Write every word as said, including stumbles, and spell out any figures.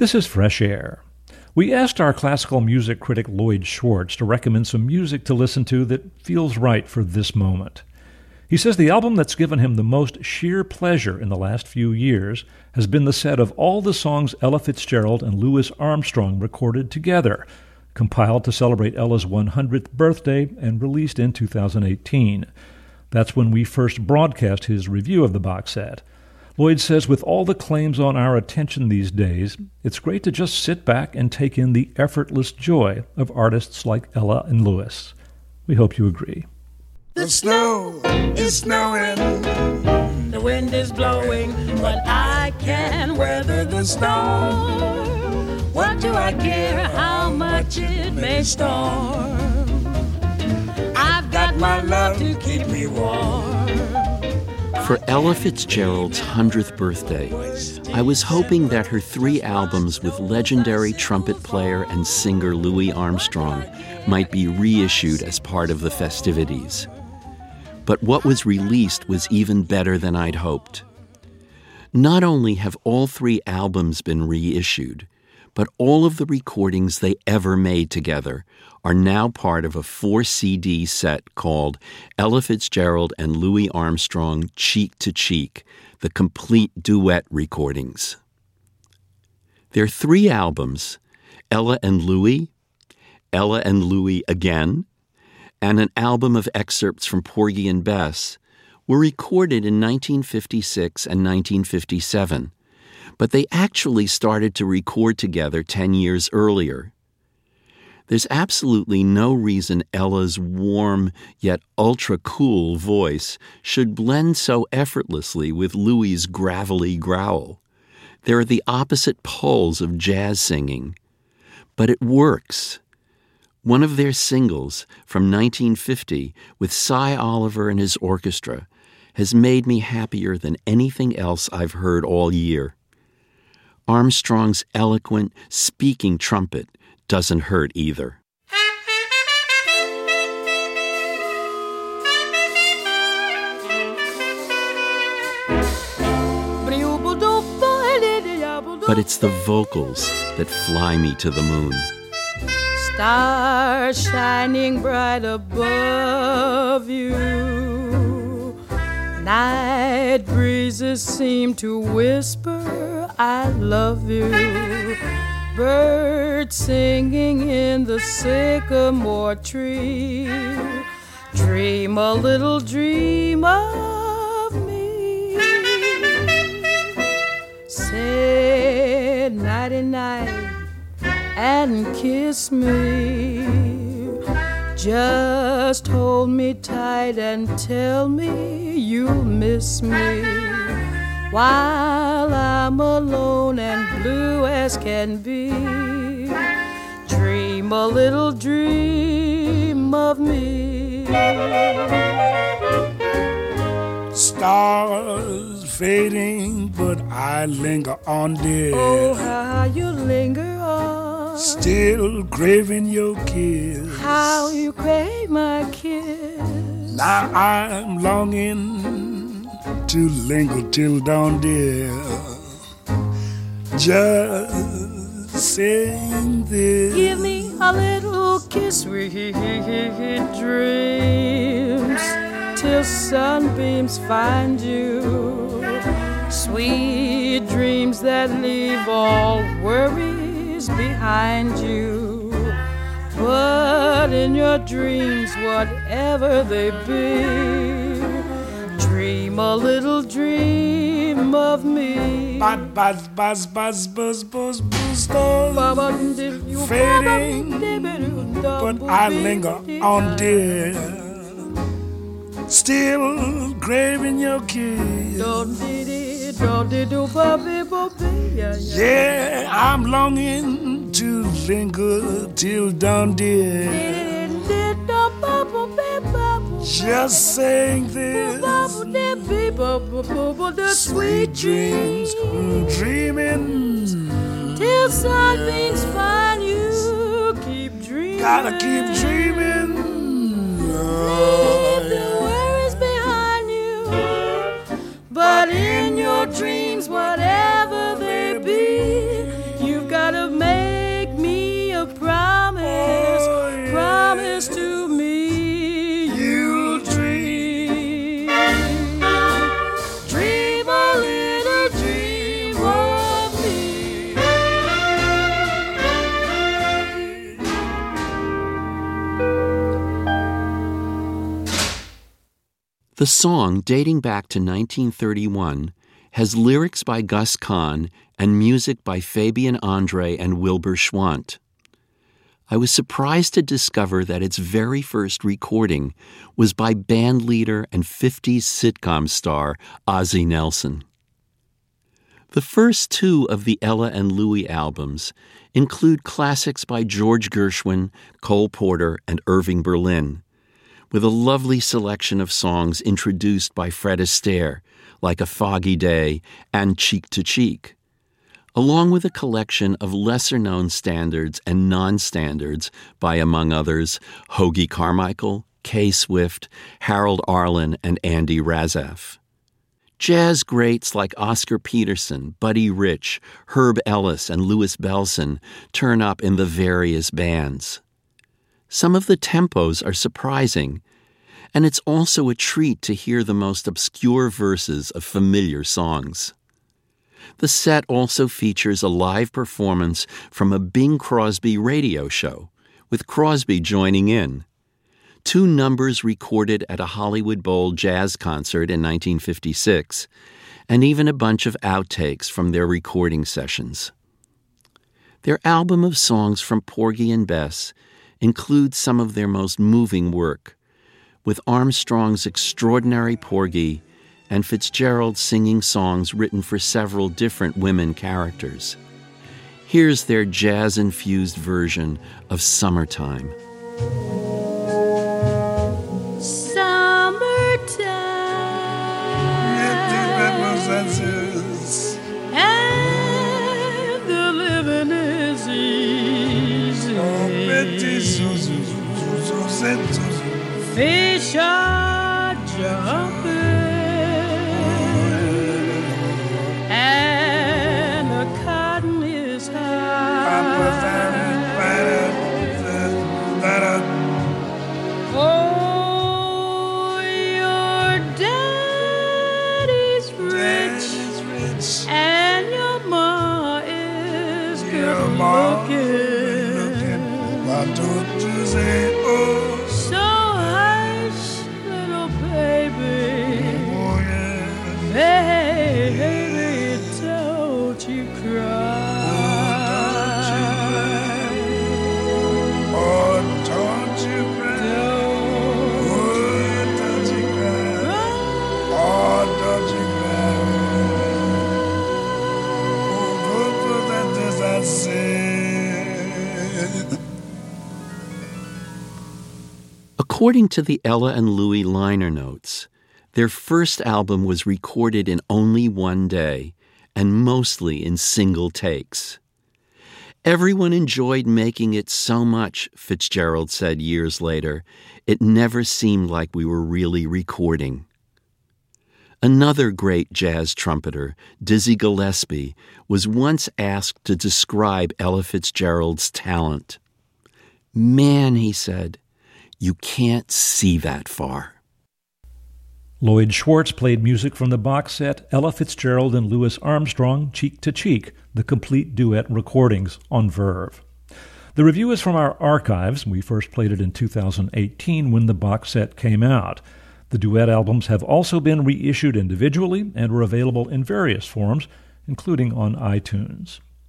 This is Fresh Air. We asked our classical music critic Lloyd Schwartz to recommend some music to listen to that feels right for this moment. He says the album that's given him the most sheer pleasure in the last few years has been the set of all the songs Ella Fitzgerald and Louis Armstrong recorded together, compiled to celebrate Ella's one hundredth birthday and released in two thousand eighteen. That's when we first broadcast his review of the box set. Lloyd says with all the claims on our attention these days, it's great to just sit back and take in the effortless joy of artists like Ella and Louis. We hope you agree. The snow is snowing, the wind is blowing, but I can weather the storm. What do I care how much it may storm? I've got my love to keep me warm. For Ella Fitzgerald's one hundredth birthday, I was hoping that her three albums with legendary trumpet player and singer Louis Armstrong might be reissued as part of the festivities. But what was released was even better than I'd hoped. Not only have all three albums been reissued, but all of the recordings they ever made together are now part of a four C D set called Ella Fitzgerald and Louis Armstrong Cheek to Cheek, the complete duet recordings. Their three albums, Ella and Louis, Ella and Louis Again, and an album of excerpts from Porgy and Bess, were recorded in nineteen fifty-six and nineteen fifty-seven, but they actually started to record together ten years earlier. There's absolutely no reason Ella's warm yet ultra-cool voice should blend so effortlessly with Louis's gravelly growl. They're the opposite poles of jazz singing. But it works. One of their singles from nineteen fifty with Cy Oliver and his orchestra has made me happier than anything else I've heard all year. Armstrong's eloquent, speaking trumpet doesn't hurt either. But it's the vocals that fly me to the moon. Stars shining bright above you, night breezes seem to whisper, I love you. Birds singing in the sycamore tree, dream a little dream of me. Say nighty-night and kiss me. Just hold me tight and tell me you'll miss me while I'm alone and blue as can be. Dream a little dream of me. Stars fading, but I linger on, dear. Oh, how you linger on. Still craving your kiss. How you crave my kiss. Now I'm longing to linger till dawn, dear. Just saying this. Give me a little kiss, sweet dreams, till sunbeams find you. Sweet dreams that leave all worries behind you. But in your dreams, whatever they be, dream a little dream of me. Buzz, buzz, buzz, buzz, buzz, buzz, buzz, stars fading, but I linger on, dear. Still craving your kiss. Yeah, I'm longing to linger till dawn, dear. Just saying this. Sweet dreams, dreaming till sunbeams find you. Keep dreaming. Gotta keep dreaming. Leave the worries behind you. But in your dreams, whatever they be, you've got The song, dating back to nineteen thirty-one, has lyrics by Gus Kahn and music by Fabian Andre and Wilbur Schwant. I was surprised to discover that its very first recording was by bandleader and fifties sitcom star Ozzie Nelson. The first two of the Ella and Louie albums include classics by George Gershwin, Cole Porter, and Irving Berlin, with a lovely selection of songs introduced by Fred Astaire, like A Foggy Day and Cheek to Cheek, along with a collection of lesser-known standards and non-standards by, among others, Hoagy Carmichael, Kay Swift, Harold Arlen, and Andy Razaf. Jazz greats like Oscar Peterson, Buddy Rich, Herb Ellis, and Louis Bellson turn up in the various bands. Some of the tempos are surprising, and it's also a treat to hear the most obscure verses of familiar songs. The set also features a live performance from a Bing Crosby radio show, with Crosby joining in. Two numbers recorded at a Hollywood Bowl jazz concert in nineteen fifty-six, and even a bunch of outtakes from their recording sessions. Their album of songs from Porgy and Bess includes some of their most moving work, with Armstrong's extraordinary Porgy and Fitzgerald singing songs written for several different women characters. Here's their jazz-infused version of Summertime. And the living is easy. Fish are jumping, and the cotton is high. Oh, your daddy's rich, and your ma is good looking. Why don't you say, oh? Baby, don't you cry. Oh, don't you cry. Oh, don't you cry. Oh, don't you cry. Oh, go for that, as I said. According to the Ella and Louie liner notes, their first album was recorded in only one day, and mostly in single takes. Everyone enjoyed making it so much, Fitzgerald said years later, it never seemed like we were really recording. Another great jazz trumpeter, Dizzy Gillespie, was once asked to describe Ella Fitzgerald's talent. "Man," he said, "you can't see that far." Lloyd Schwartz played music from the box set Ella Fitzgerald and Louis Armstrong, Cheek to Cheek, the complete duet recordings on Verve. The review is from our archives. We first played it in two thousand eighteen when the box set came out. The duet albums have also been reissued individually and are available in various forms, including on iTunes.